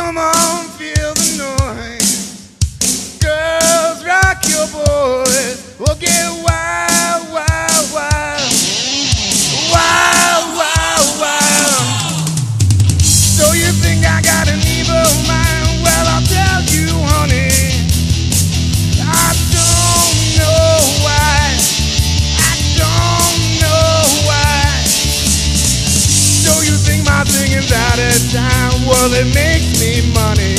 Come on, feel the noise. Girls, rock your boys. We'll get wild, wild, wild. Wild, wild, wild. So you think I got an evil mind? Well, I'll tell you, honey, I don't know why. I don't know why. So you think my singing's out of time? Well, it makes me money.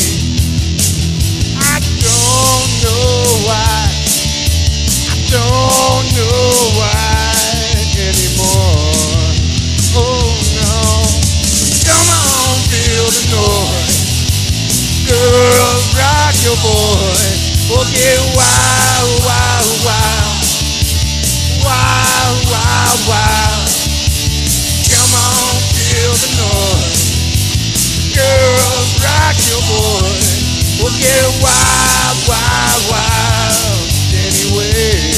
I don't know why. I don't know why anymore. Oh no. Come on, feel the noise. Girls, rock your boy. We'll get wild, wild, wild. Wild, wild, wild. Come on, feel the noise. Girls, rock your boy. We'll get wild, wild, wild anyway.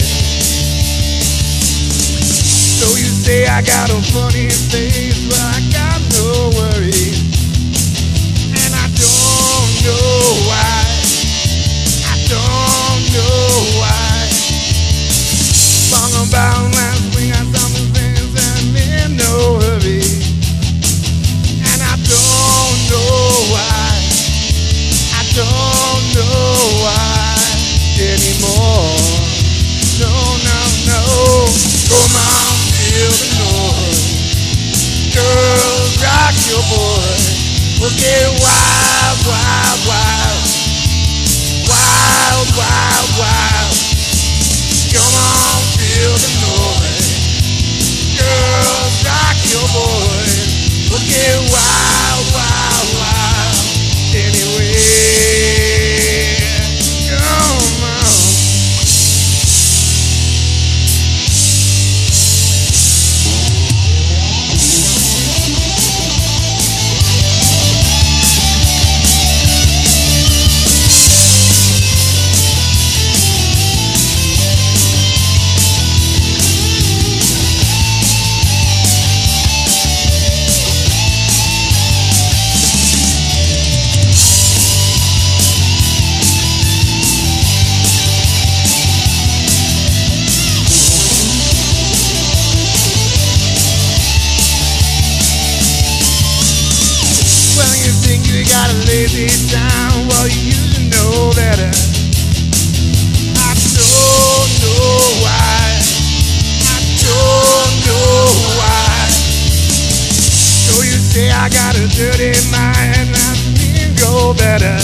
So you say I got a funny face, but I got no worries. And I don't know why. I don't know why. Song about last week, I saw some things and in no hurry. And I don't know why. I don't know why anymore. No, no, no. Come on, feel the noise. Girls, rock your boy. We'll get wild, wild, wild. Wild, wild, wild. Come on, feel the noise. Girls, rock your boy. We'll get wild, wild, wild anyway. Come on. You got a lazy time, well you used to know better. I don't know why. I don't know why. So you say I got a dirty mind, I mean go better.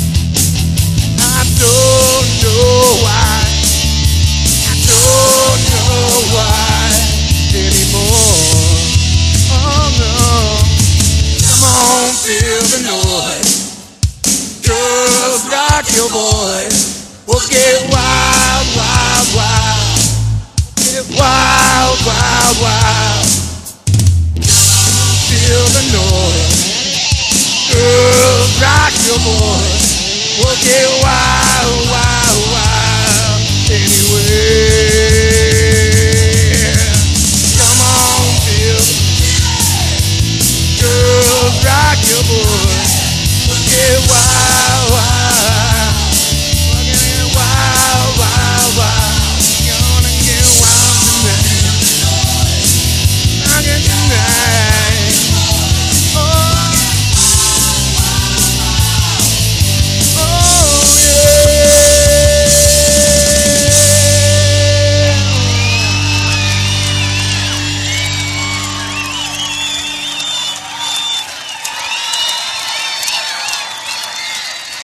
I don't know why. I don't know why anymore. Oh no. Come on, feel the noise. Girls, rock your boys. We'll get